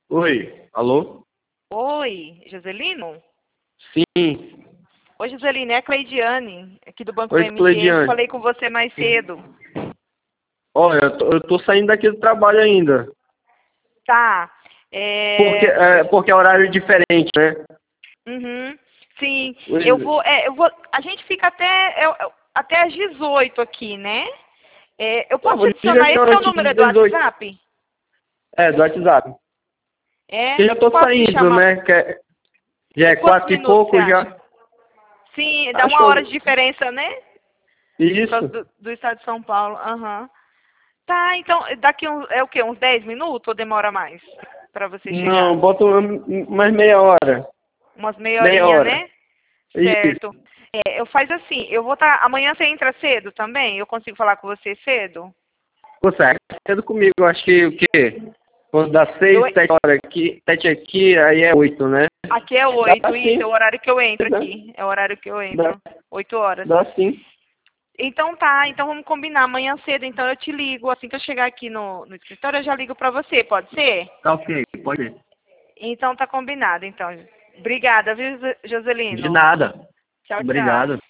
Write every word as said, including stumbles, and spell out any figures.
Oi, alô? Oi, Joselino? Sim. Oi, Joselino, é a Cleidiane, aqui do Banco Oi, B M G. Eu Cleidiane. falei com você mais cedo. Olha, eu tô, eu tô saindo daqui do trabalho ainda. Tá. Porque É... é, porque é horário diferente, né? Uhum. Sim, Pois eu vou, é, eu vou. A gente fica até, eu- eu- até às dezoito aqui, né? É, eu Tá, posso te vou ligar adicionar. aqui Esse é o antes número de do dezoito. WhatsApp? É, do WhatsApp. É? Eu já tô Posso te saindo, chamar? né? Que é- já é Quantos quatro e minutos você pouco já. acha? Sim, dá Acho uma hora de que diferença, né? eu... Por causa Isso. do, do estado de São Paulo. Aham. Tá, então, daqui um, é o quê? Uns dez minutos ou demora mais para você chegar? Não, bota um- mais meia hora. Umas meia Meia horinha, hora. né? Isso. Certo. É, eu faz assim, eu vou estar. Amanhã você entra cedo também? Eu consigo falar com você cedo? Consegue. Cedo comigo, acho que o quê? Quando dá Eu, seis, sete horas aqui, sete aqui, aí é oito, né? aqui é Dá oito, isso, é o sim. horário que eu entro Dá, aqui. É o horário que eu dá, entro. Oito horas. dá sim. Então tá, então vamos combinar. Amanhã cedo, então eu te ligo. Assim que eu chegar aqui no, no escritório, eu já ligo pra você, pode ser? Tá ok, pode ir. Então tá combinado, então. Obrigada, viu, De Joselino? nada. Tchau, tchau. Obrigado.